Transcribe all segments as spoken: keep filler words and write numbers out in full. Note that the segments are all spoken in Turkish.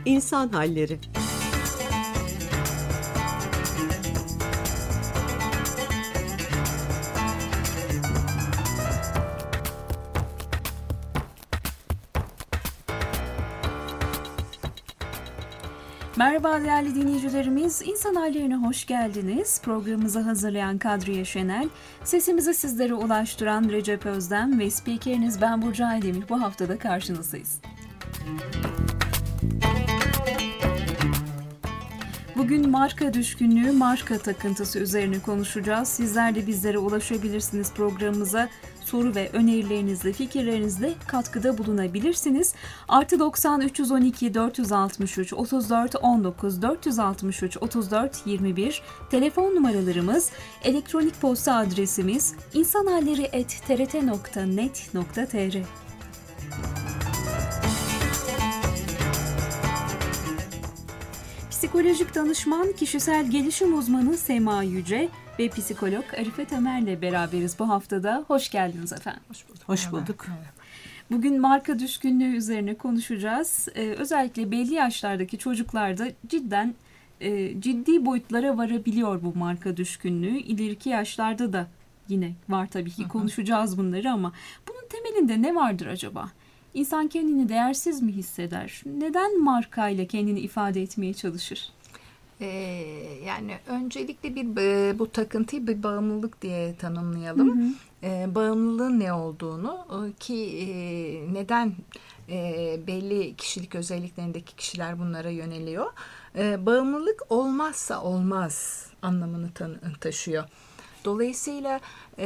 İnsan Halleri. Merhaba değerli dinleyicilerimiz, İnsan Hallerine hoş geldiniz. Programımızı hazırlayan Kadriye Şenel, sesimizi sizlere ulaştıran Recep Özdem ve spikeriniz ben Burcu Aydemir bu haftada karşınızdayız. Bugün marka düşkünlüğü, marka takıntısı üzerine konuşacağız. Sizler de bizlere ulaşabilirsiniz programımıza. Soru ve önerilerinizle, fikirlerinizle katkıda bulunabilirsiniz. Artı doksan üç yüz on iki dört yüz altmış üç otuz dört on dokuz dört yüz altmış üç otuz dört yirmi bir telefon numaralarımız, elektronik posta adresimiz insanhalleri et t r t nokta net nokta t r. Psikolojik danışman, kişisel gelişim uzmanı Sema Yüce ve psikolog Arife Temel'le beraberiz bu haftada. Hoş geldiniz efendim. Hoş bulduk. Hoş bulduk. Evet. Bugün marka düşkünlüğü üzerine konuşacağız. Ee, özellikle belli yaşlardaki çocuklarda cidden e, ciddi boyutlara varabiliyor bu marka düşkünlüğü. İleriki yaşlarda da yine var tabii ki, konuşacağız bunları, ama bunun temelinde ne vardır acaba? İnsan kendini değersiz mi hisseder? Neden markayla kendini ifade etmeye çalışır? Ee, yani öncelikle bir bu takıntıyı bir bağımlılık diye tanımlayalım. Hı hı. Ee, bağımlılığın ne olduğunu ki e, neden e, belli kişilik özelliklerindeki kişiler bunlara yöneliyor. Ee, bağımlılık olmazsa olmaz anlamını taşıyor. Dolayısıyla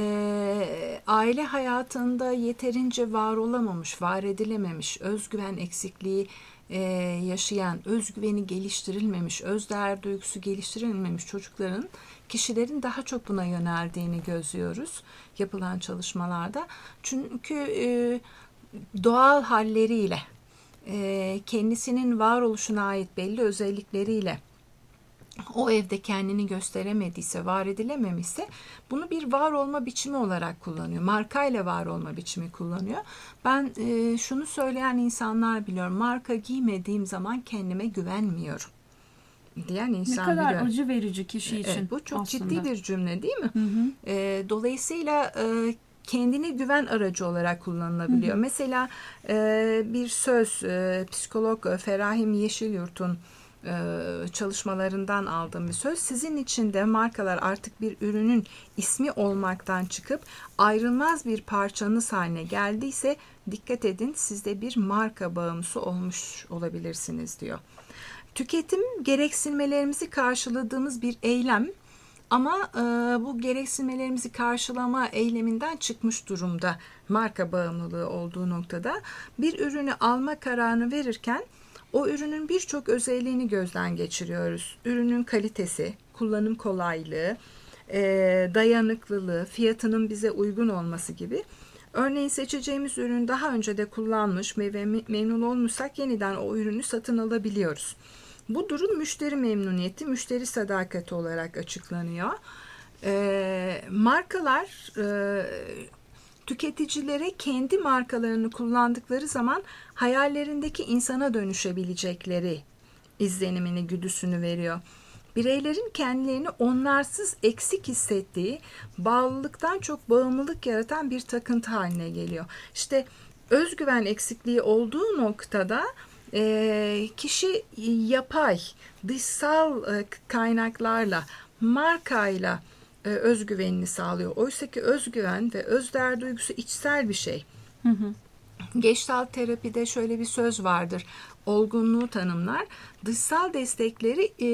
e, aile hayatında yeterince var olamamış, var edilememiş, özgüven eksikliği e, yaşayan, özgüveni geliştirilmemiş, özdeğer duygusu geliştirilmemiş çocukların, kişilerin daha çok buna yöneldiğini gözlüyoruz yapılan çalışmalarda. Çünkü e, doğal halleriyle, e, kendisinin varoluşuna ait belli özellikleriyle, o evde kendini gösteremediyse, var edilememişse bunu bir var olma biçimi olarak kullanıyor. Markayla var olma biçimi kullanıyor. Ben e, şunu söyleyen insanlar biliyorum. Marka giymediğim zaman kendime güvenmiyorum diyen insan biliyorum. Ne kadar biliyorum. acı verici kişi için. Evet, bu çok aslında ciddi bir cümle değil mi? Hı hı. E, dolayısıyla e, kendine güven aracı olarak kullanılabiliyor. Hı hı. Mesela e, bir söz e, psikolog Ferahim Yeşilyurt'un çalışmalarından aldığım bir söz. Sizin için de markalar artık bir ürünün ismi olmaktan çıkıp ayrılmaz bir parçanız haline geldiyse dikkat edin, siz de bir marka bağımlısı olmuş olabilirsiniz diyor. Tüketim gereksinmelerimizi karşıladığımız bir eylem ama e, bu gereksinmelerimizi karşılama eyleminden çıkmış durumda marka bağımlılığı olduğu noktada bir ürünü alma kararını verirken o ürünün birçok özelliğini gözden geçiriyoruz. Ürünün kalitesi, kullanım kolaylığı, dayanıklılığı, fiyatının bize uygun olması gibi. Örneğin seçeceğimiz ürün daha önce de kullanmış ve memnun olmuşsak yeniden o ürünü satın alabiliyoruz. Bu durum müşteri memnuniyeti, müşteri sadakati olarak açıklanıyor. Markalar tüketicilere kendi markalarını kullandıkları zaman hayallerindeki insana dönüşebilecekleri izlenimini, güdüsünü veriyor. Bireylerin kendilerini onlarsız eksik hissettiği, bağlılıktan çok bağımlılık yaratan bir takıntı haline geliyor. İşte özgüven eksikliği olduğu noktada e, kişi yapay, dışsal e, kaynaklarla, markayla özgüvenini sağlıyor. Oysa ki özgüven ve özdeğer duygusu içsel bir şey. Hı hı. Gestalt terapide şöyle bir söz vardır. Olgunluğu tanımlar. Dışsal destekleri e,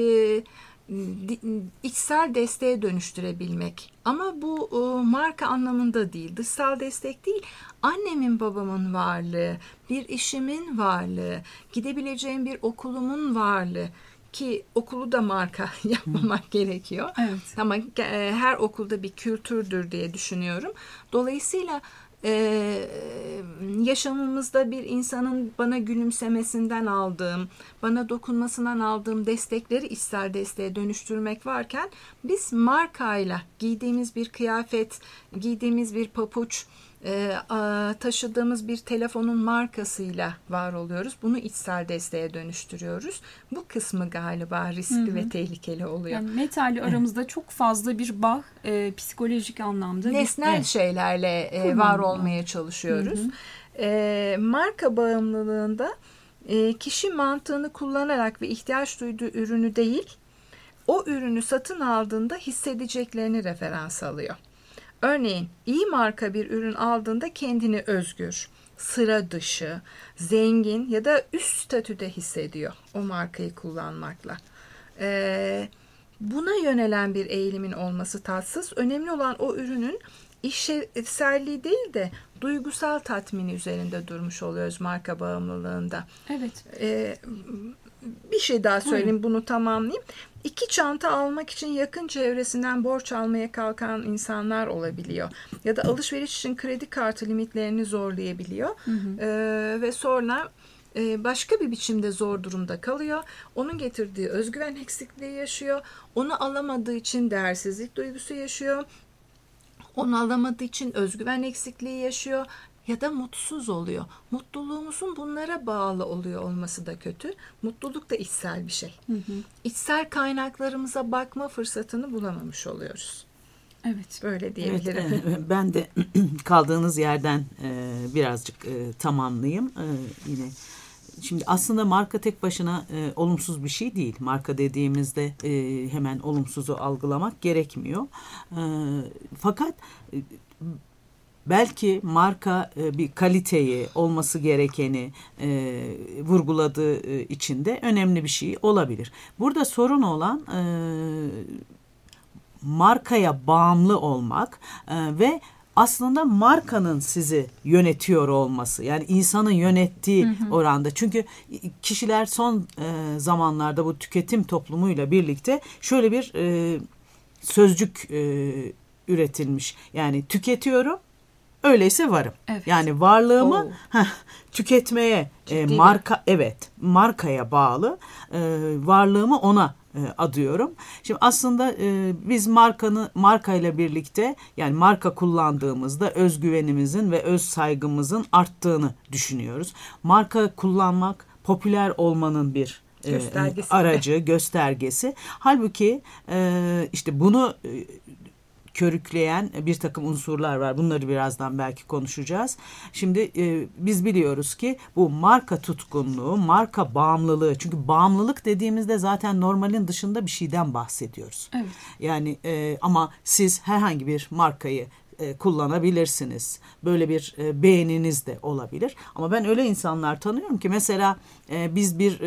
içsel desteğe dönüştürebilmek. Ama bu e, marka anlamında değil. Dışsal destek değil. Annemin, babamın varlığı, bir işimin varlığı, gidebileceğim bir okulumun varlığı. Ki okulu da marka yapmamak Hı. gerekiyor. Evet. Ama e, her okulda bir kültürdür diye düşünüyorum. Dolayısıyla e, yaşamımızda bir insanın bana gülümsemesinden aldığım, bana dokunmasından aldığım destekleri içsel desteğe dönüştürmek varken biz markayla giydiğimiz bir kıyafet, giydiğimiz bir papuç, e, a, taşıdığımız bir telefonun markasıyla var oluyoruz. Bunu içsel desteğe dönüştürüyoruz. Bu kısmı galiba riskli hı hı. ve tehlikeli oluyor. Yani metalle aramızda çok fazla bir bağ e, psikolojik anlamda. Nesnel bir, şeylerle e, var olmaya çalışıyoruz. Hı hı. E, marka bağımlılığında e, kişi mantığını kullanarak ve ihtiyaç duyduğu ürünü değil, o ürünü satın aldığında hissedeceklerini referans alıyor. Örneğin iyi marka bir ürün aldığında kendini özgür, sıra dışı, zengin ya da üst statüde hissediyor o markayı kullanmakla. Ee, buna yönelen bir eğilimin olması tatsız. Önemli olan o ürünün işlevselliği değil de duygusal tatmini üzerinde durmuş oluyoruz marka bağımlılığında. Evet. Ee, bir şey daha söyleyeyim, bunu tamamlayayım. İki çanta almak için yakın çevresinden borç almaya kalkan insanlar olabiliyor. Ya da alışveriş için kredi kartı limitlerini zorlayabiliyor. Hı hı. Ee, ve sonra e, başka bir biçimde zor durumda kalıyor. Onun getirdiği özgüven eksikliği yaşıyor. Onu alamadığı için değersizlik duygusu yaşıyor. Onu alamadığı için özgüven eksikliği yaşıyor. Ya da mutsuz oluyor. Mutluluğumuzun bunlara bağlı oluyor olması da kötü. Mutluluk da içsel bir şey. Hı hı. İçsel kaynaklarımıza bakma fırsatını bulamamış oluyoruz. Evet. Böyle diyebilirim. Evet, ben de kaldığınız yerden birazcık tamamlayayım. Yine şimdi aslında marka tek başına e, olumsuz bir şey değil. Marka dediğimizde e, hemen olumsuzu algılamak gerekmiyor. E, fakat e, belki marka e, bir kaliteyi, olması gerekeni e, vurguladığı e, için de önemli bir şey olabilir. Burada sorun olan e, markaya bağımlı olmak e, ve aslında markanın sizi yönetiyor olması, yani insanın yönettiği hı hı. oranda. Çünkü kişiler son e, zamanlarda bu tüketim toplumuyla birlikte şöyle bir e, sözcük e, üretilmiş. Yani tüketiyorum, öyleyse varım. Evet. Yani varlığımı heh, tüketmeye e, marka evet markaya bağlı e, varlığımı ona e, adıyorum. Şimdi aslında e, biz markanı markayla birlikte, yani marka kullandığımızda özgüvenimizin ve öz saygımızın arttığını düşünüyoruz. Marka kullanmak popüler olmanın bir e, göstergesi. aracı, göstergesi. Halbuki e, işte bunu e, körükleyen bir takım unsurlar var. Bunları birazdan belki konuşacağız. Şimdi e, biz biliyoruz ki bu marka tutkunluğu, marka bağımlılığı. Çünkü bağımlılık dediğimizde zaten normalin dışında bir şeyden bahsediyoruz. Evet. Yani e, ama siz herhangi bir markayı e, kullanabilirsiniz. Böyle bir e, beğeniniz de olabilir. Ama ben öyle insanlar tanıyorum ki mesela e, biz bir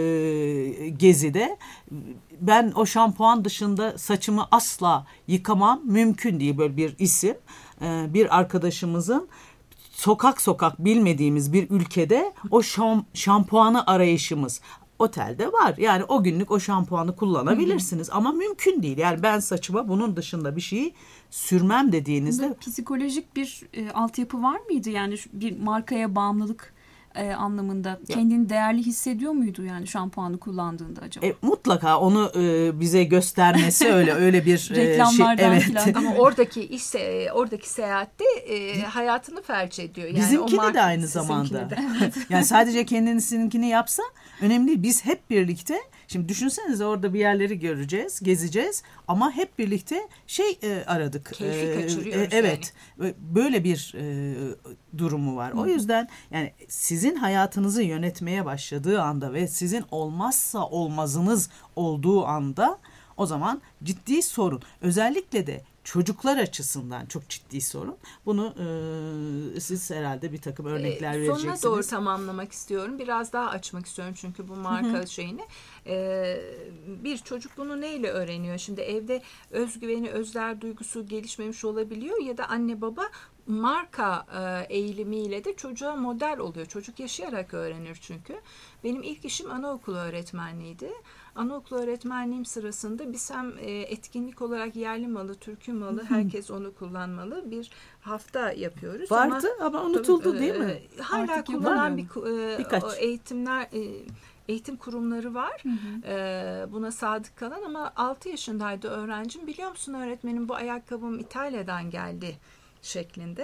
e, gezide ben o şampuan dışında saçımı asla yıkamam, mümkün değil, böyle bir isim. E, bir arkadaşımızın sokak sokak bilmediğimiz bir ülkede o şam, şampuanı arayışımız. Otelde var. Yani o günlük o şampuanı kullanabilirsiniz. Hı hı. Ama mümkün değil. Yani ben saçıma bunun dışında bir şeyi sürmem dediğinizde. Bunda psikolojik bir e, altyapı var mıydı? Yani bir markaya bağımlılık e, anlamında ya, kendini değerli hissediyor muydu yani şampuanı kullandığında acaba? E, mutlaka onu e, bize göstermesi öyle öyle bir reklamlardan e, şey. Evet. Ama oradaki iş oradaki seyahatte e, hayatını felç ediyor. Yani bizimkini o de aynı zamanda. De. Yani sadece kendisininkini yapsa önemli değil. Biz hep birlikte, şimdi düşünsenize orada bir yerleri göreceğiz, gezeceğiz ama hep birlikte şey e, aradık. Keyfi e, kaçırıyoruz. E, evet. Yani. Böyle bir e, durumu var. Hı. O yüzden yani sizin hayatınızı yönetmeye başladığı anda ve sizin olmazsa olmazınız olduğu anda, o zaman ciddi sorun. Özellikle de çocuklar açısından çok ciddi sorun. Bunu e, siz herhalde bir takım örnekler e, vereceksiniz. Sonuna doğru tamamlamak istiyorum. Biraz daha açmak istiyorum çünkü bu marka Hı-hı. şeyini. E, bir çocuk bunu neyle öğreniyor? Şimdi evde özgüveni, özler duygusu gelişmemiş olabiliyor ya da anne baba marka e, eğilimiyle de çocuğa model oluyor. Çocuk yaşayarak öğrenir çünkü. Benim ilk işim anaokulu öğretmenliğiydi. Anaokulu öğretmenliğim sırasında biz hem e, etkinlik olarak yerli malı, türkü malı, herkes onu kullanmalı bir hafta yapıyoruz. Vardı ama, ama unutuldu tabii, değil mi? E, hala Artık kullanan bir e, eğitimler e, eğitim kurumları var. Hı hı. E, buna sadık kalan ama altı yaşındaydı öğrencim. Biliyor musun öğretmenim, bu ayakkabım İtalya'dan geldi şeklinde.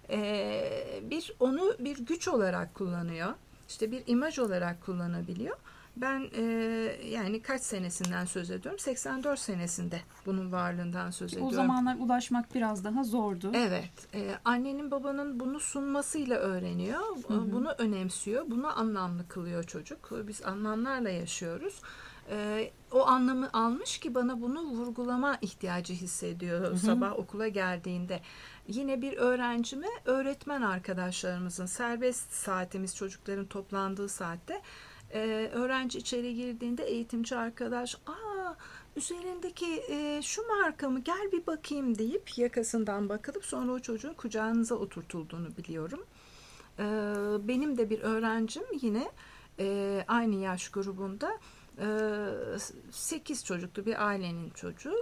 Ee, bir onu bir güç olarak kullanıyor. İşte bir imaj olarak kullanabiliyor. Ben e, yani kaç senesinden söz ediyorum? seksen dört senesinde bunun varlığından söz ediyorum. O zamanlar ulaşmak biraz daha zordu. Evet. E, annenin babanın bunu sunmasıyla öğreniyor. Hı hı. Bunu önemsiyor. Bunu anlamlı kılıyor çocuk. Biz anlamlarla yaşıyoruz. E, o anlamı almış ki bana bunu vurgulama ihtiyacı hissediyor hı hı. sabah okula geldiğinde. Yine bir öğrencime öğretmen arkadaşlarımızın serbest saatimiz çocukların toplandığı saatte Ee, öğrenci içeri girdiğinde eğitimci arkadaş aa üzerindeki e, şu marka mı gel bir bakayım deyip yakasından bakılıp sonra o çocuğun kucağınıza oturtulduğunu biliyorum. Ee, benim de bir öğrencim yine e, aynı yaş grubunda e, sekiz çocuklu bir ailenin çocuğu.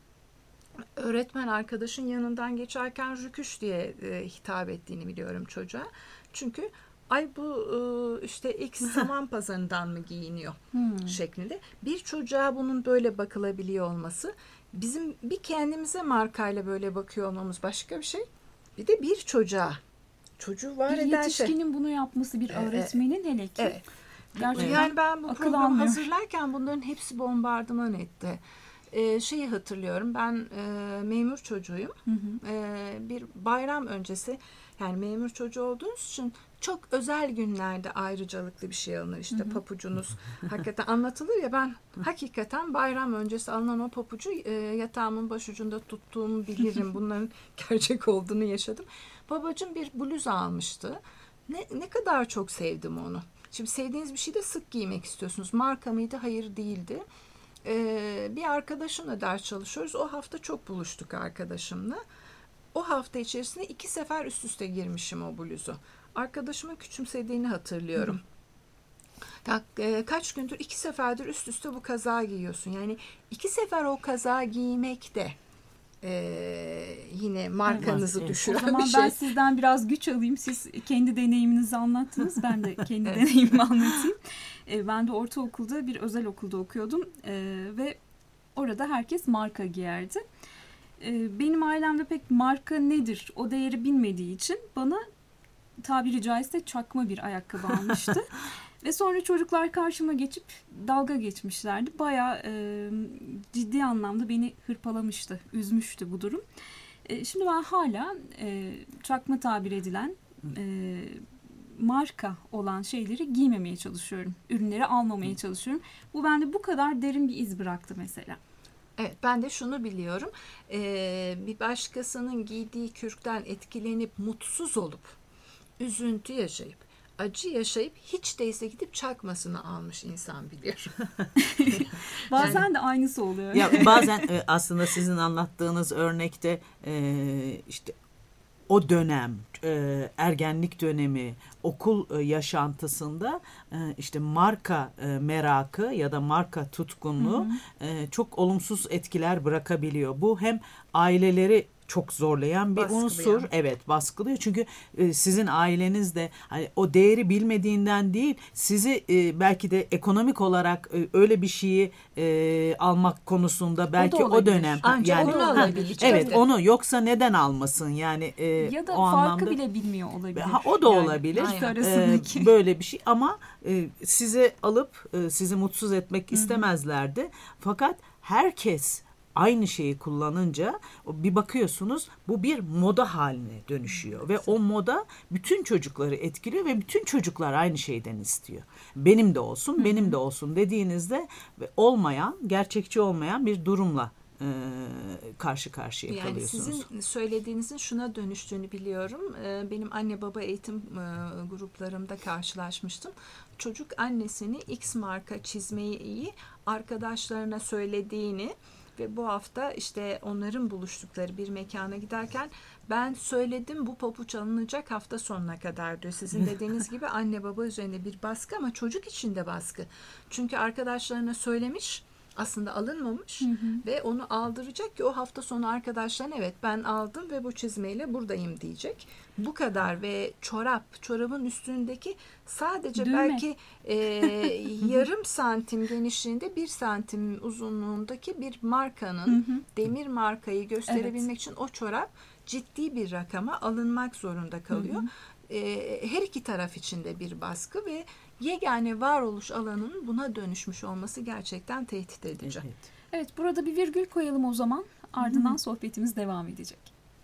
Öğretmen arkadaşın yanından geçerken rüküş diye e, hitap ettiğini biliyorum çocuğa. Çünkü ay bu işte X saman pazarından mı giyiniyor hmm. şeklinde. Bir çocuğa bunun böyle bakılabiliyor olması, bizim bir kendimize markayla böyle bakıyor olmamız başka bir şey. Bir de bir çocuğa, çocuğu var bir eden şey. Bir yetişkinin bunu yapması, bir öğretmenin hele ki. Evet. Yani ben bu programı almıyor. hazırlarken bunların hepsi bombardıman etti. Ee, şeyi hatırlıyorum, ben e, memur çocuğuyum. Hı hı. E, bir bayram öncesi, yani memur çocuğu olduğunuz için çok özel günlerde ayrıcalıklı bir şey alınır. İşte hı hı. papucunuz hakikaten anlatılır ya, ben hakikaten bayram öncesi alınan o papucu e, yatağımın başucunda tuttuğumu bilirim. Bunların gerçek olduğunu yaşadım. Babacığım bir bluz almıştı. Ne, ne kadar çok sevdim onu. Şimdi sevdiğiniz bir şeyi de sık giymek istiyorsunuz. Marka mıydı? Hayır, değildi. Ee, bir arkadaşımla ders çalışıyoruz. O hafta çok buluştuk arkadaşımla. O hafta içerisinde iki sefer üst üste girmişim o bluzu. Arkadaşımın küçümsediğini hatırlıyorum. Ya, e, kaç gündür iki seferdir üst üste bu kazağı giyiyorsun. Yani iki sefer o kazağı giymek de e, yine markanızı evet, düşüren bir şey. O zaman ben sizden biraz güç alayım. Siz kendi deneyiminizi anlattınız. Ben de kendi evet. deneyimimi anlatayım. E, ben de ortaokulda bir özel okulda okuyordum. E, ve orada herkes marka giyerdi. E, benim ailemde pek marka nedir o değeri bilmediği için bana tabiri caizse çakma bir ayakkabı almıştı. Ve sonra çocuklar karşıma geçip dalga geçmişlerdi. Bayağı e, ciddi anlamda beni hırpalamıştı, üzmüştü bu durum. E, şimdi ben hala e, çakma tabir edilen e, marka olan şeyleri giymemeye çalışıyorum. Ürünleri almamaya çalışıyorum. Bu bende bu kadar derin bir iz bıraktı mesela. Evet, ben de şunu biliyorum. Ee, bir başkasının giydiği kürkten etkilenip mutsuz olup, üzüntü yaşayıp, acı yaşayıp hiç değilse gidip çakmasını almış insan biliyor. Bazen yani, de aynısı oluyor. Ya bazen e, aslında sizin anlattığınız örnekte e, işte o dönem, e, ergenlik dönemi, okul e, yaşantısında e, işte marka e, merakı ya da marka tutkunluğu e, çok olumsuz etkiler bırakabiliyor. Bu hem aileleri çok zorlayan bir baskılıyor. unsur. Evet, baskılıyor. Çünkü e, sizin aileniz de hani, o değeri bilmediğinden değil, sizi e, belki de ekonomik olarak e, öyle bir şeyi e, almak konusunda belki o, o dönem Ancak yani onu alabilir. Evet, evet, onu yoksa neden almasın? Yani e, ya da o farkı anlamda, bile bilmiyor olabilir. Ha, o da yani, olabilir. E, böyle bir şey ama e, sizi alıp e, sizi mutsuz etmek Hı-hı. istemezlerdi. Fakat herkes aynı şeyi kullanınca bir bakıyorsunuz bu bir moda haline dönüşüyor ve o moda bütün çocukları etkiliyor ve bütün çocuklar aynı şeyden istiyor. Benim de olsun, Hı-hı. benim de olsun dediğinizde olmayan, gerçekçi olmayan bir durumla e, karşı karşıya yani kalıyorsunuz. Sizin söylediğinizin şuna dönüştüğünü biliyorum. E, benim anne baba eğitim e, gruplarımda karşılaşmıştım. Çocuk annesini X marka çizmeyi iyi arkadaşlarına söylediğini ve bu hafta işte onların buluştukları bir mekana giderken ben söyledim bu pabuç alınacak hafta sonuna kadar diyor. Sizin dediğiniz gibi anne baba üzerinde bir baskı ama çocuk için de baskı. Çünkü arkadaşlarına söylemiş aslında alınmamış Hı hı. ve onu aldıracak ki o hafta sonu arkadaşlarına evet ben aldım ve bu çizmeyle buradayım diyecek. Bu kadar ve çorap, çorabın üstündeki sadece Düğme. belki e, yarım santim genişliğinde bir santim uzunluğundaki bir markanın Hı hı. demir markayı gösterebilmek için o çorap ciddi bir rakama alınmak zorunda kalıyor. Hı hı. E, her iki taraf için de bir baskı ve yegane varoluş alanının buna dönüşmüş olması gerçekten tehdit edici. Evet. Evet, burada bir virgül koyalım o zaman. Ardından sohbetimiz devam edecek.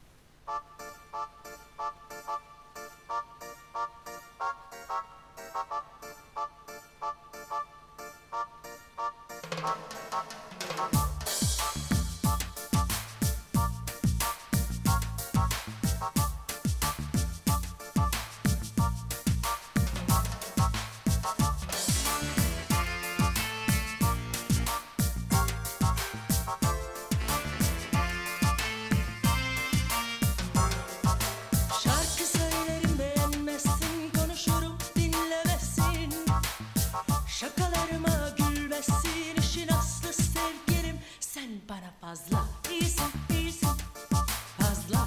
Şarkı söylerim beğenmezsin, konuşurum dinlemezsin. Şakalarıma gülmezsin, işin aslı sevgilim. Sen bana fazla iyisin, iyisin, fazla.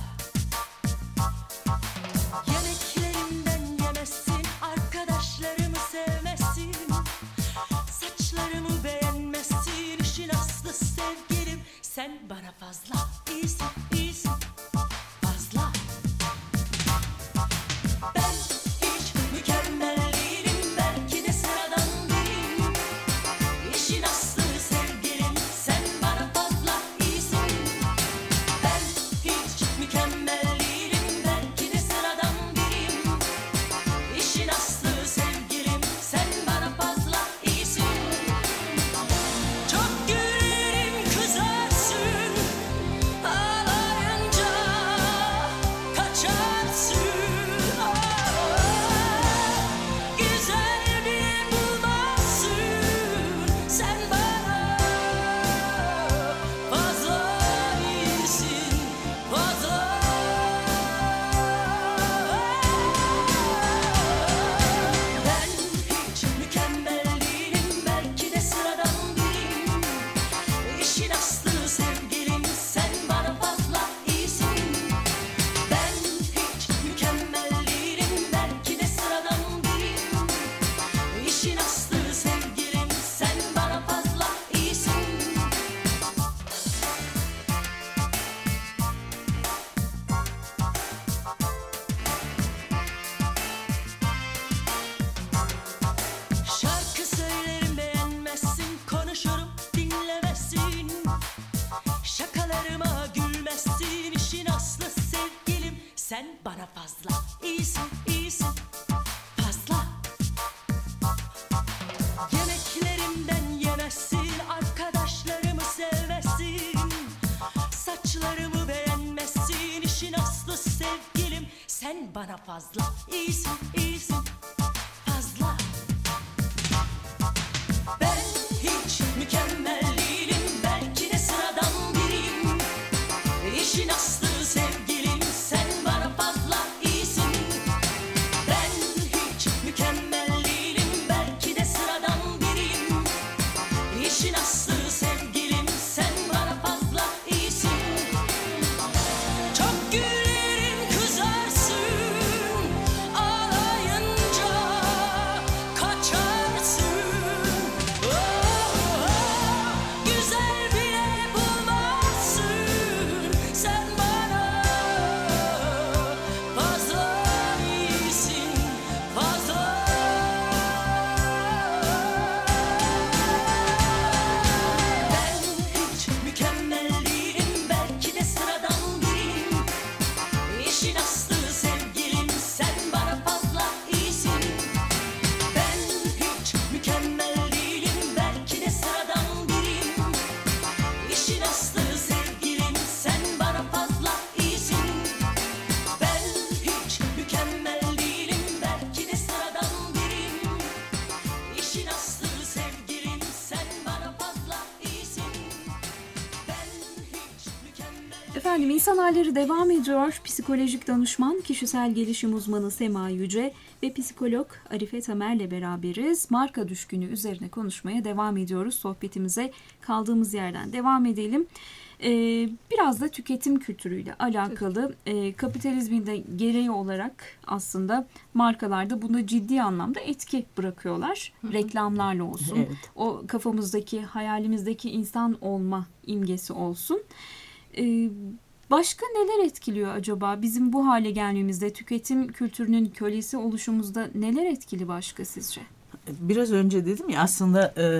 Yemeklerimden yemezsin, arkadaşlarımı sevmezsin. Saçlarımı beğenmezsin, işin aslı sevgilim. Sen bana fazla iyisin, iyisin, fazla. Ben hiç mükemmel değilim, belki de sıradan biriyim. İşin aslı sevgilim, sen bana fazla iyisin. Ben hiç mükemmel değilim, belki de sıradan biriyim. İşin aslı sevgilim, sen bana fazla iyisin. Çok gülerim, kızarsın, ağlayınca kaçarsın. Güzel bile bulmazsın, sen bana fazla iyisin, fazla. Ben hiç mükemmel değilim, belki de sıradan biriyim. İşin aslı sevgilim, sen bana fazla iyisin. Ben hiç mükemmel değilim, belki de sıradan biriyim. İşin aslı sevgilim, sen bana fazla iyisin. Şarkı söylerim beğenmezsin, konuşurum dinlemezsin. Şakalarıma gülmezsin, işin aslı sevgilim. Sen bana fazla iyisin, iyisin, fazla. Yemeklerimden yemezsin, arkadaşlarımı sevmezsin. Saçlarımı beğenmezsin, işin aslı sevgilim. Sen bana fazla iyisin, iyisin, fazla. Ben hiç mükemmel değilim, belki de sıradan biriyim. İşin aslı sevgilim, sen bana fazla iyisin. Ben hiç mükemmel değilim, belki de sıradan biriyim. İşin aslı sevgilim, sen bana fazla iyisin. Çok gülerim, kızarsın, ağlayınca kaçarsın. Oh, güzel bile bulmazsın, sen bana Efendim İnsan Halleri devam ediyor. Psikolojik danışman, kişisel gelişim uzmanı Sema Yüce ve psikolog Arife Tamer'le beraberiz. Marka düşkünü üzerine konuşmaya devam ediyoruz. Sohbetimize kaldığımız yerden devam edelim. Ee, biraz da tüketim kültürüyle alakalı. Ee, kapitalizmin de gereği olarak aslında markalarda buna ciddi anlamda etki bırakıyorlar. Hı hı. Reklamlarla olsun. Evet. O kafamızdaki, hayalimizdeki insan olma imgesi olsun. Ee, başka neler etkiliyor acaba? Bizim bu hale gelmemizde, tüketim kültürünün kölesi oluşumuzda neler etkili başka sizce? Biraz önce dedim ya aslında e,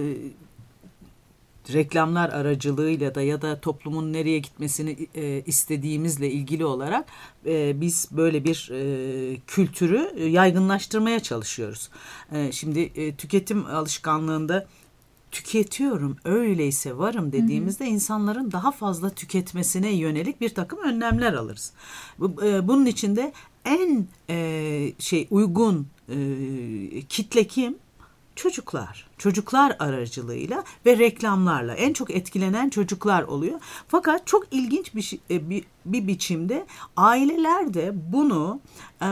reklamlar aracılığıyla da ya da toplumun nereye gitmesini e, istediğimizle ilgili olarak e, biz böyle bir e, kültürü yaygınlaştırmaya çalışıyoruz. E, şimdi e, tüketim alışkanlığında tüketiyorum, öyleyse varım dediğimizde hı hı. insanların daha fazla tüketmesine yönelik bir takım önlemler alırız. Bunun içinde en e, şey uygun e, kitle kim? Çocuklar. Çocuklar aracılığıyla ve reklamlarla en çok etkilenen çocuklar oluyor. Fakat çok ilginç bir bir, bir biçimde aileler de bunu e,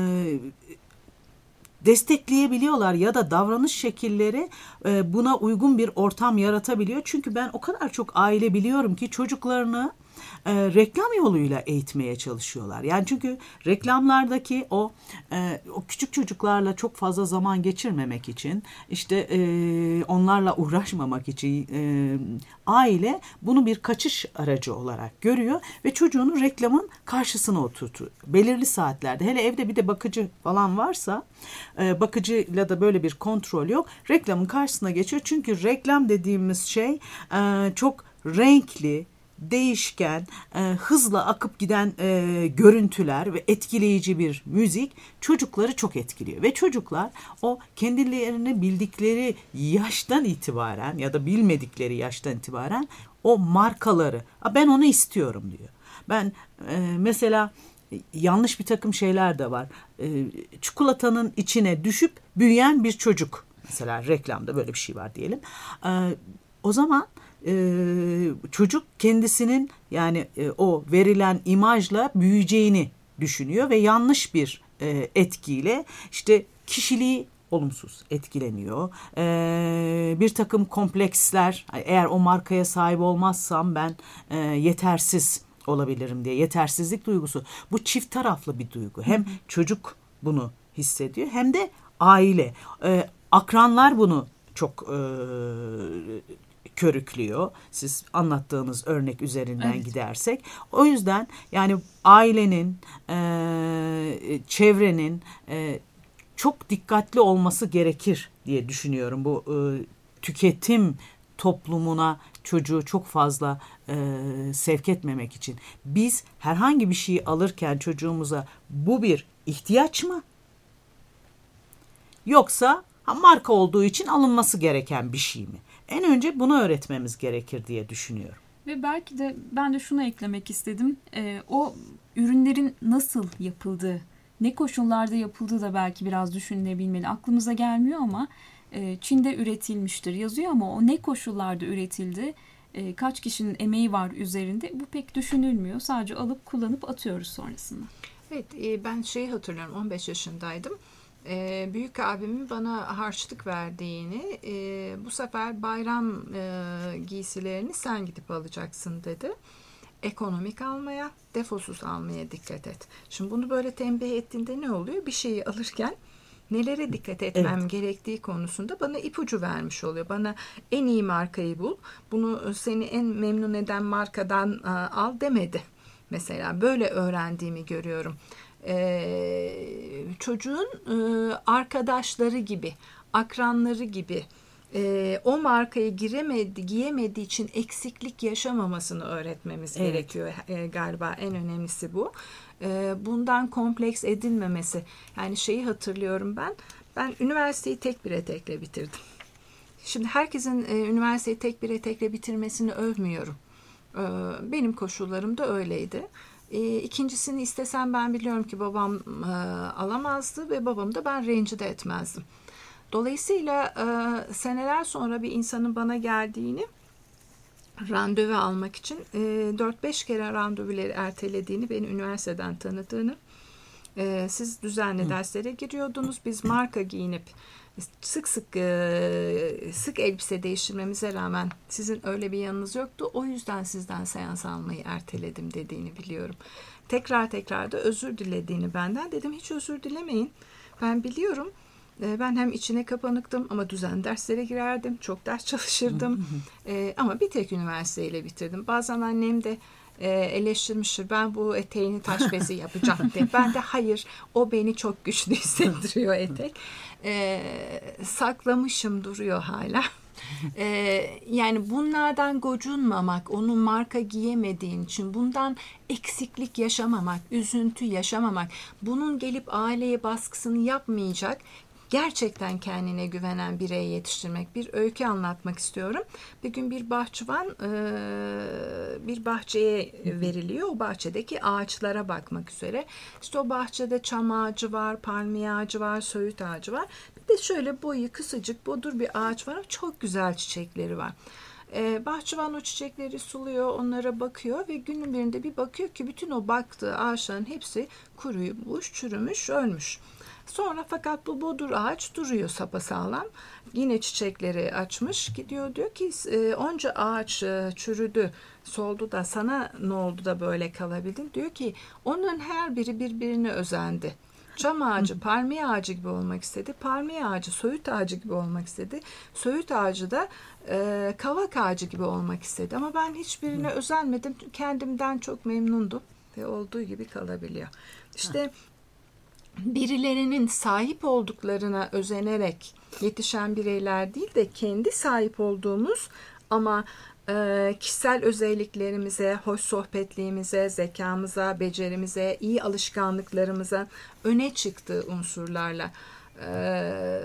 destekleyebiliyorlar ya da davranış şekilleri e, buna uygun bir ortam yaratabiliyor. Çünkü ben o kadar çok aile biliyorum ki çocuklarını e, reklam yoluyla eğitmeye çalışıyorlar. Yani çünkü reklamlardaki o e, o küçük çocuklarla çok fazla zaman geçirmemek için, işte e, onlarla uğraşmamak için e, aile bunu bir kaçış aracı olarak görüyor ve çocuğunu reklamın karşısına oturtuyor. Belirli saatlerde, hele evde bir de bakıcı falan varsa, e, bakıcıyla da böyle bir kontrol yok. Reklamın karşısına geçiyor. Çünkü reklam dediğimiz şey e, çok renkli, değişken, e, hızla akıp giden e, görüntüler ve etkileyici bir müzik çocukları çok etkiliyor. Ve çocuklar o kendilerini bildikleri yaştan itibaren ya da bilmedikleri yaştan itibaren o markaları, ben onu istiyorum diyor. Ben e, mesela yanlış bir takım şeyler de var. E, çikolatanın içine düşüp büyüyen bir çocuk. Mesela reklamda böyle bir şey var diyelim. E, o zaman Ee, çocuk kendisinin yani e, o verilen imajla büyüyeceğini düşünüyor ve yanlış bir e, etkiyle işte kişiliği olumsuz etkileniyor. Ee, bir takım kompleksler, eğer o markaya sahip olmazsam ben e, yetersiz olabilirim diye, yetersizlik duygusu. Bu çift taraflı bir duygu. Hem çocuk bunu hissediyor hem de aile. Ee, akranlar bunu çok e, körüklüyor. Siz anlattığınız örnek üzerinden evet. gidersek. O yüzden yani ailenin, e, çevrenin e, çok dikkatli olması gerekir diye düşünüyorum. Bu e, tüketim toplumuna çocuğu çok fazla e, sevk etmemek için. Biz herhangi bir şeyi alırken çocuğumuza bu bir ihtiyaç mı? Yoksa ha, marka olduğu için alınması gereken bir şey mi? En önce bunu öğretmemiz gerekir diye düşünüyorum. Ve belki de ben de şunu eklemek istedim. E, o ürünlerin nasıl yapıldığı, ne koşullarda yapıldığı da belki biraz düşünülebilmeli. Aklımıza gelmiyor ama e, Çin'de üretilmiştir yazıyor ama o ne koşullarda üretildi, e, kaç kişinin emeği var üzerinde, bu pek düşünülmüyor. Sadece alıp kullanıp atıyoruz sonrasında. Evet, e, ben şeyi hatırlıyorum, on beş yaşındaydım. Ee, büyük abimin bana harçlık verdiğini, e, bu sefer bayram e, giysilerini sen gidip alacaksın dedi. Ekonomik almaya, defosuz almaya dikkat et. Şimdi bunu böyle tembih ettiğinde ne oluyor? Bir şeyi alırken nelere dikkat etmem evet. gerektiği konusunda bana ipucu vermiş oluyor. Bana en iyi markayı bul, bunu seni en memnun eden markadan a, al demedi. Mesela böyle öğrendiğimi görüyorum. Ee, çocuğun e, arkadaşları gibi, akranları gibi e, o markayı giremedi, giyemediği için eksiklik yaşamamasını öğretmemiz evet. gerekiyor. E, galiba en önemlisi bu. E, bundan kompleks edinmemesi. Yani şeyi hatırlıyorum ben. Ben üniversiteyi tek bir etekle bitirdim. Şimdi herkesin e, üniversiteyi tek bir etekle bitirmesini övmüyorum. E, benim koşullarım da öyleydi. E, ikincisini istesem ben biliyorum ki babam e, alamazdı ve babamı da ben rencide etmezdim. Dolayısıyla e, seneler sonra bir insanın bana geldiğini randevu almak için e, dört beş kere randevuları ertelediğini, beni üniversiteden tanıdığını, e, siz düzenli Hı. derslere giriyordunuz, biz marka giyinip sık sık e, sık elbise değiştirmemize rağmen sizin öyle bir yanınız yoktu, o yüzden sizden seans almayı erteledim dediğini biliyorum. Tekrar tekrar da özür dilediğini benden. Dedim hiç özür dilemeyin, ben biliyorum. Ben hem içine kapanıktım ama düzenli derslere girerdim. Çok ders çalışırdım. ee, ama bir tek üniversiteyle bitirdim. Bazen annem de e, eleştirmiştir. Ben bu eteğini taş bezi yapacağım diye. Ben de hayır, o beni çok güçlü hissettiriyor etek. Ee, saklamışım, duruyor hala. Ee, yani bunlardan gocunmamak, onu marka giyemediğin için bundan eksiklik yaşamamak, üzüntü yaşamamak, bunun gelip aileye baskısını yapmayacak, gerçekten kendine güvenen birey yetiştirmek. Bir öykü anlatmak istiyorum. Bir gün bir bahçıvan bir bahçeye veriliyor. O bahçedeki ağaçlara bakmak üzere. İşte o bahçede çam ağacı var, palmiye ağacı var, söğüt ağacı var. Bir de şöyle boyu kısacık bodur bir ağaç var. Çok güzel çiçekleri var. Bahçıvan o çiçekleri suluyor, onlara bakıyor ve günün birinde bir bakıyor ki bütün o baktığı ağaçların hepsi kurumuş, çürümüş, ölmüş. Sonra fakat bu bodur ağaç duruyor sapasağlam. Yine çiçekleri açmış. Gidiyor diyor ki onca ağaç çürüdü, soldu da sana ne oldu da böyle kalabildin? Diyor ki onun her biri birbirine özendi. Çam ağacı palmiye ağacı gibi olmak istedi. Palmiye ağacı söğüt ağacı gibi olmak istedi. Söğüt ağacı da e, kavak ağacı gibi olmak istedi. Ama ben hiçbirine özenmedim. Kendimden çok memnundum. Ve olduğu gibi kalabiliyor. İşte birilerinin sahip olduklarına özenerek yetişen bireyler değil de kendi sahip olduğumuz ama e, kişisel özelliklerimize, hoş sohbetliğimize, zekamıza, becerimize, iyi alışkanlıklarımıza öne çıktığı unsurlarla e,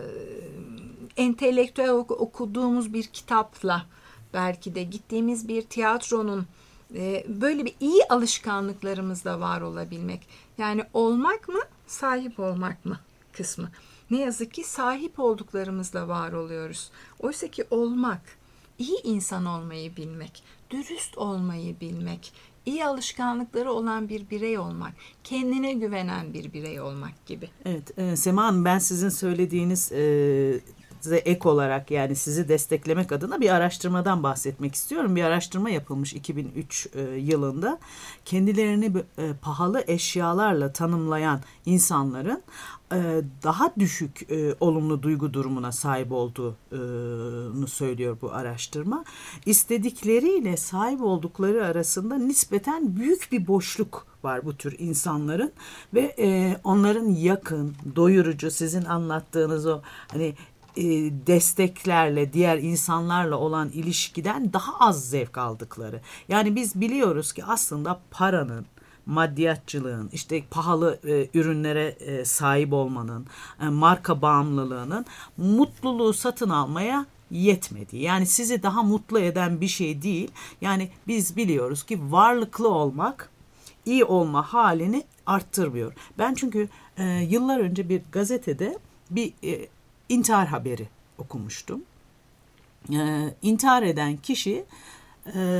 entelektüel okuduğumuz bir kitapla, belki de gittiğimiz bir tiyatronun e, böyle bir iyi alışkanlıklarımızla var olabilmek. Yani olmak mı, sahip olmak mı kısmı. Ne yazık ki sahip olduklarımızla var oluyoruz. Oysa ki olmak, iyi insan olmayı bilmek, dürüst olmayı bilmek, iyi alışkanlıkları olan bir birey olmak, kendine güvenen bir birey olmak gibi. Evet, e, Sema Hanım, ben sizin söylediğiniz e, ek olarak, yani sizi desteklemek adına bir araştırmadan bahsetmek istiyorum. Bir araştırma yapılmış iki bin üç e, yılında. Kendilerini e, pahalı eşyalarla tanımlayan insanların e, daha düşük e, olumlu duygu durumuna sahip olduğunu söylüyor bu araştırma. İstedikleriyle sahip oldukları arasında nispeten büyük bir boşluk var bu tür insanların ve e, onların yakın, doyurucu, sizin anlattığınız o hani desteklerle, diğer insanlarla olan ilişkiden daha az zevk aldıkları. Yani biz biliyoruz ki aslında paranın, maddiyatçılığın, işte pahalı e, ürünlere e, sahip olmanın, e, marka bağımlılığının mutluluğu satın almaya yetmedi. Yani sizi daha mutlu eden bir şey değil. Yani biz biliyoruz ki varlıklı olmak iyi olma halini arttırmıyor. Ben çünkü e, yıllar önce bir gazetede bir e, intihar haberi okumuştum. Ee, intihar eden kişi e,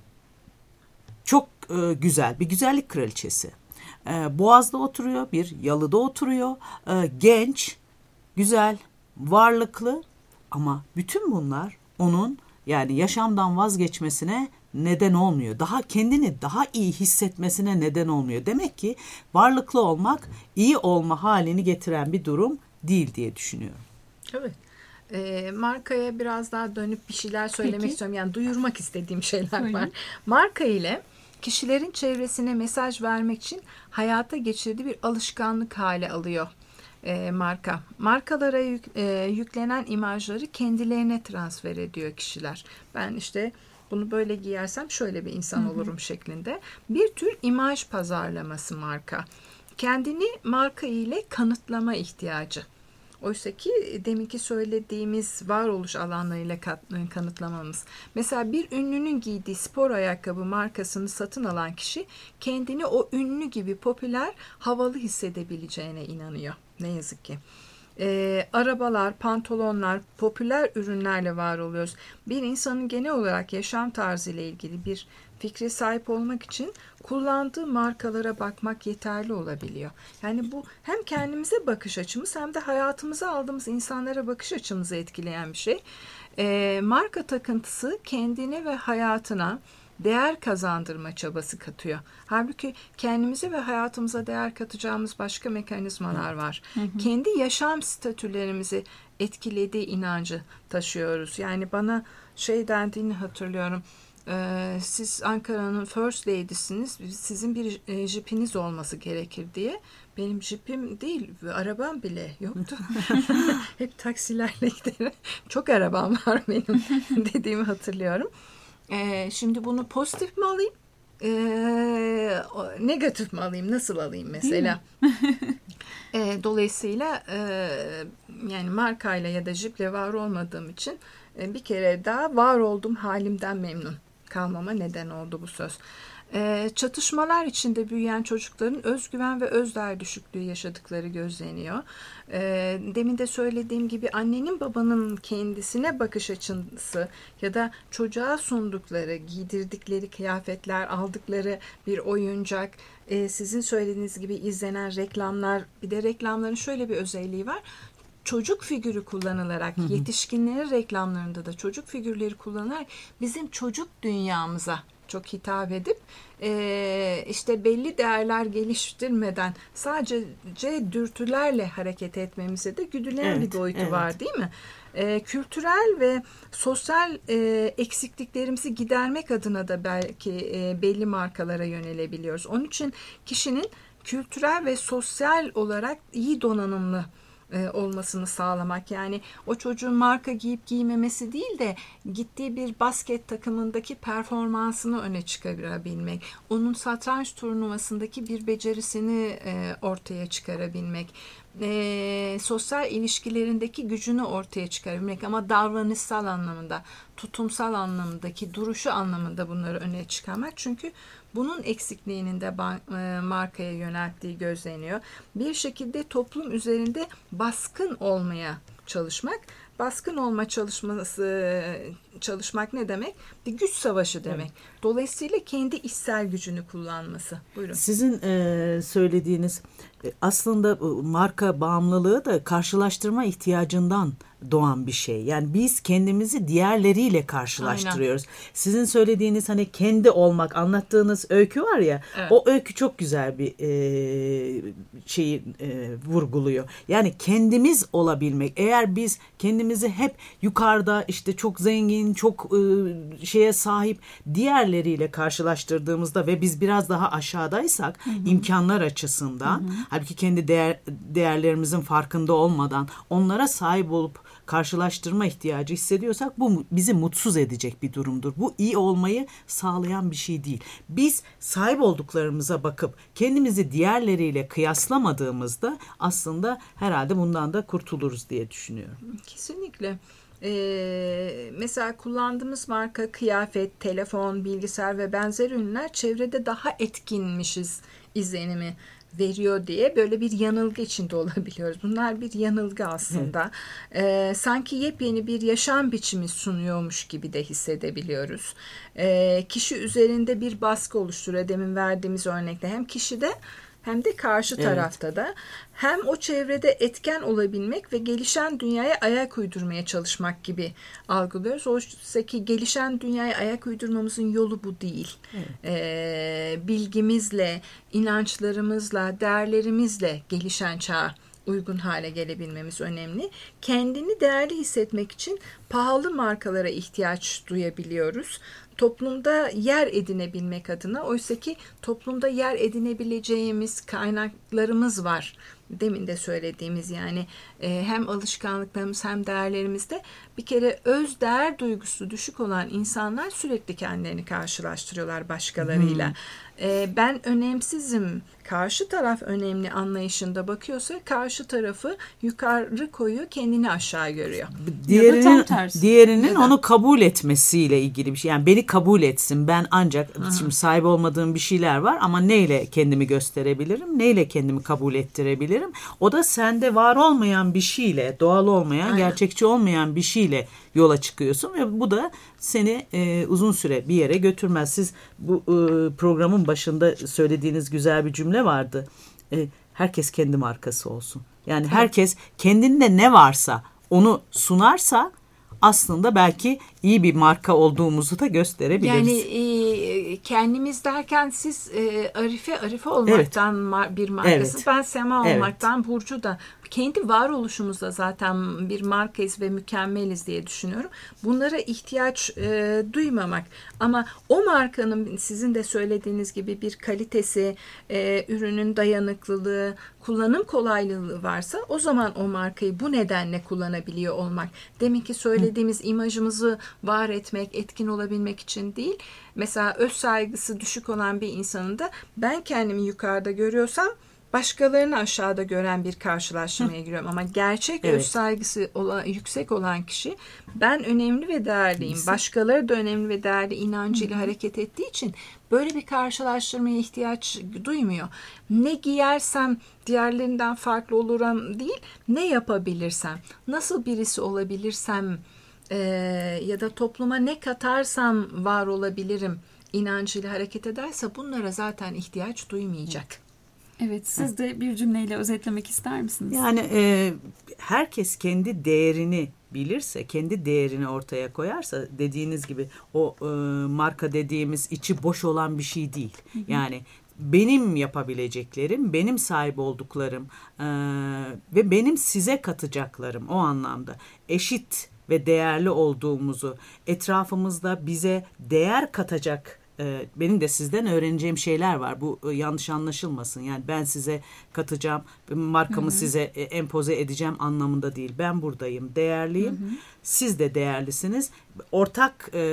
çok e, güzel, bir güzellik kraliçesi. E, Boğaz'da oturuyor, bir yalıda oturuyor. E, genç, güzel, varlıklı ama bütün bunlar onun yani yaşamdan vazgeçmesine neden olmuyor. Daha kendini daha iyi hissetmesine neden olmuyor. Demek ki varlıklı olmak iyi olma halini getiren bir durum değil diye düşünüyorum. Evet. E, markaya biraz daha dönüp bir şeyler söylemek Peki. istiyorum. Yani duyurmak istediğim şeyler Öyle. var. Marka ile kişilerin çevresine mesaj vermek için hayata geçirdiği bir alışkanlık hale alıyor e, marka. Markalara yük, e, yüklenen imajları kendilerine transfer ediyor kişiler. Ben işte bunu böyle giyersem şöyle bir insan Hı-hı. olurum şeklinde. Bir tür imaj pazarlaması marka. Kendini marka ile kanıtlama ihtiyacı. Oysa ki deminki söylediğimiz varoluş alanlarıyla kanıtlamamız. Mesela bir ünlünün giydiği spor ayakkabı markasını satın alan kişi kendini o ünlü gibi popüler, havalı hissedebileceğine inanıyor. Ne yazık ki. e, arabalar, pantolonlar, popüler ürünlerle var oluyoruz. Bir insanın genel olarak yaşam tarzı ile ilgili bir fikre sahip olmak için kullandığı markalara bakmak yeterli olabiliyor. Yani bu hem kendimize bakış açımız hem de hayatımıza aldığımız insanlara bakış açımızı etkileyen bir şey. E, marka takıntısı kendine ve hayatına değer kazandırma çabası katıyor. Halbuki kendimize ve hayatımıza değer katacağımız başka mekanizmalar var. Hı hı. Kendi yaşam statülerimizi etkilediği inancı taşıyoruz. Yani bana şey dendiğini hatırlıyorum. Ee, siz Ankara'nın First Lady'siniz. Sizin bir e, jipiniz olması gerekir diye. Benim jipim değil, arabam bile yoktu. Hep taksilerle giderim. Çok arabam var benim dediğimi hatırlıyorum. Ee, şimdi bunu pozitif mi alayım? Ee, negatif mi alayım? Nasıl alayım mesela? e, dolayısıyla e, yani markayla ya da jiple var olmadığım için e, bir kere daha var olduğum halimden memnun kalmama neden oldu bu söz. E, çatışmalar içinde büyüyen çocukların özgüven ve özdeğer düşüklüğü yaşadıkları gözleniyor. E, demin de söylediğim gibi annenin babanın kendisine bakış açısı ya da çocuğa sundukları, giydirdikleri kıyafetler, aldıkları bir oyuncak, e, sizin söylediğiniz gibi izlenen reklamlar, bir de reklamların şöyle bir özelliği var. Çocuk figürü kullanılarak, hı hı. yetişkinlerin reklamlarında da çocuk figürleri kullanılarak bizim çocuk dünyamıza çok hitap edip e, işte belli değerler geliştirmeden sadece dürtülerle hareket etmemize de güdülen evet, bir boyutu evet. var değil mi? E, kültürel ve sosyal e, eksikliklerimizi gidermek adına da belki e, belli markalara yönelebiliyoruz. Onun için kişinin kültürel ve sosyal olarak iyi donanımlı olmasını sağlamak. Yani o çocuğun marka giyip giymemesi değil de gittiği bir basket takımındaki performansını öne çıkarabilmek. Onun satranç turnuvasındaki bir becerisini ortaya çıkarabilmek. E, sosyal ilişkilerindeki gücünü ortaya çıkarabilmek ama davranışsal anlamında, tutumsal anlamındaki duruşu anlamında bunları öne çıkarmak. Çünkü bunun eksikliğinin de markaya yönelttiği gözleniyor. Bir şekilde toplum üzerinde baskın olmaya çalışmak. Baskın olma çalışması, çalışmak ne demek? Bir güç savaşı demek. Evet. Dolayısıyla kendi içsel gücünü kullanması. Buyurun. Sizin e, söylediğiniz e, aslında marka bağımlılığı da karşılaştırma ihtiyacından doğan bir şey. Yani biz kendimizi diğerleriyle karşılaştırıyoruz. Aynen. Sizin söylediğiniz hani kendi olmak, anlattığınız öykü var ya, evet. O öykü çok güzel bir e, şeyi e, vurguluyor. Yani kendimiz olabilmek. Eğer biz kendimizi hep yukarıda işte çok zengin, çok e, şeye sahip diğerleriyle karşılaştırdığımızda ve biz biraz daha aşağıdaysak, hı hı. imkanlar açısından, hı hı. halbuki kendi değer, değerlerimizin farkında olmadan onlara sahip olup karşılaştırma ihtiyacı hissediyorsak bu bizi mutsuz edecek bir durumdur. Bu iyi olmayı sağlayan bir şey değil. Biz sahip olduklarımıza bakıp kendimizi diğerleriyle kıyaslamadığımızda aslında herhalde bundan da kurtuluruz diye düşünüyorum. Kesinlikle. Ee, mesela kullandığımız marka kıyafet, telefon, bilgisayar ve benzer ürünler çevrede daha etkinmişiz izlenimi veriyor diye böyle bir yanılgı içinde olabiliyoruz. Bunlar bir yanılgı aslında. Ee, sanki yepyeni bir yaşam biçimi sunuyormuş gibi de hissedebiliyoruz. Ee, kişi üzerinde bir baskı oluşturuyor. Demin verdiğimiz örnekte hem kişide hem de karşı tarafta evet. da hem o çevrede etken olabilmek ve gelişen dünyaya ayak uydurmaya çalışmak gibi algılıyoruz. Oysa ki gelişen dünyaya ayak uydurmamızın yolu bu değil. Evet. Ee, bilgimizle, inançlarımızla, değerlerimizle gelişen çağa uygun hale gelebilmemiz önemli. Kendini değerli hissetmek için pahalı markalara ihtiyaç duyabiliyoruz. Toplumda yer edinebilmek adına, oysa ki toplumda yer edinebileceğimiz kaynaklarımız var. Demin de söylediğimiz yani e, hem alışkanlıklarımız hem değerlerimizde bir kere öz değer duygusu düşük olan insanlar sürekli kendilerini karşılaştırıyorlar başkalarıyla. Hmm. E, ben önemsizim, karşı taraf önemli anlayışında bakıyorsa karşı tarafı yukarı koyuyor, kendini aşağı görüyor. Diğerinin, diğerinin onu kabul etmesiyle ilgili bir şey. Yani beni kabul etsin, ben ancak Aha. şimdi sahip olmadığım bir şeyler var ama neyle kendimi gösterebilirim, neyle kendimi kabul ettirebilirim? diyebilirim. O da sende var olmayan bir şeyle, doğal olmayan, Aynen. gerçekçi olmayan bir şeyle yola çıkıyorsun ve bu da seni e, uzun süre bir yere götürmez. Siz bu e, programın başında söylediğiniz güzel bir cümle vardı. E, herkes kendi markası olsun. Yani evet. herkes kendinde ne varsa onu sunarsa aslında belki iyi bir marka olduğumuzu da gösterebiliriz. Yani e, kendimiz derken siz e, Arife Arife olmaktan evet. ma- bir markası. Evet. Ben Sema evet. olmaktan, Burcu da kendi varoluşumuzda zaten bir markayız ve mükemmeliz diye düşünüyorum. Bunlara ihtiyaç e, duymamak. Ama o markanın sizin de söylediğiniz gibi bir kalitesi, e, ürünün dayanıklılığı, kullanım kolaylığı varsa o zaman o markayı bu nedenle kullanabiliyor olmak. Demin ki söylediğimiz Hı. imajımızı var etmek, etkin olabilmek için değil. Mesela öz saygısı düşük olan bir insanın da ben kendimi yukarıda görüyorsam başkalarını aşağıda gören bir karşılaştırmaya giriyorum. Ama gerçek evet. öz saygısı olan, yüksek olan kişi ben önemli ve değerliyim. Neyse. Başkaları da önemli ve değerli inancıyla Hı-hı. hareket ettiği için böyle bir karşılaştırmaya ihtiyaç duymuyor. Ne giyersem diğerlerinden farklı olurum değil, ne yapabilirsem, nasıl birisi olabilirsem e, ya da topluma ne katarsam var olabilirim inancıyla hareket ederse bunlara zaten ihtiyaç duymayacak. Evet, siz de bir cümleyle özetlemek ister misiniz? Yani e, herkes kendi değerini bilirse, kendi değerini ortaya koyarsa dediğiniz gibi o e, marka dediğimiz içi boş olan bir şey değil. Hı hı. Yani benim yapabileceklerim, benim sahip olduklarım e, ve benim size katacaklarım o anlamda eşit ve değerli olduğumuzu, etrafımızda bize değer katacak, benim de sizden öğreneceğim şeyler var. Bu yanlış anlaşılmasın. Yani ben size katacağım, markamı hı hı. size empoze edeceğim anlamında değil. Ben buradayım, değerliyim. Hı hı. Siz de değerlisiniz. Ortak e,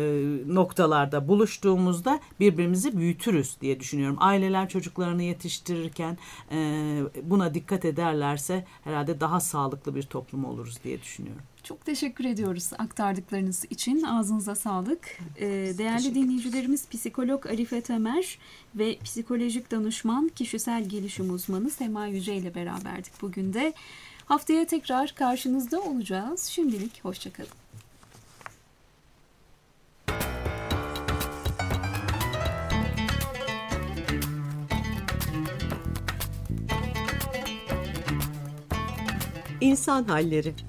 noktalarda buluştuğumuzda birbirimizi büyütürüz diye düşünüyorum. Aileler çocuklarını yetiştirirken e, buna dikkat ederlerse herhalde daha sağlıklı bir toplum oluruz diye düşünüyorum. Çok teşekkür ediyoruz aktardıklarınız için. Ağzınıza sağlık. Ee, değerli dinleyicilerimiz, psikolog Arife Temer ve psikolojik danışman, kişisel gelişim uzmanı Sema Yüce ile beraberdik bugün de. Haftaya tekrar karşınızda olacağız. Şimdilik hoşçakalın. İnsan Halleri.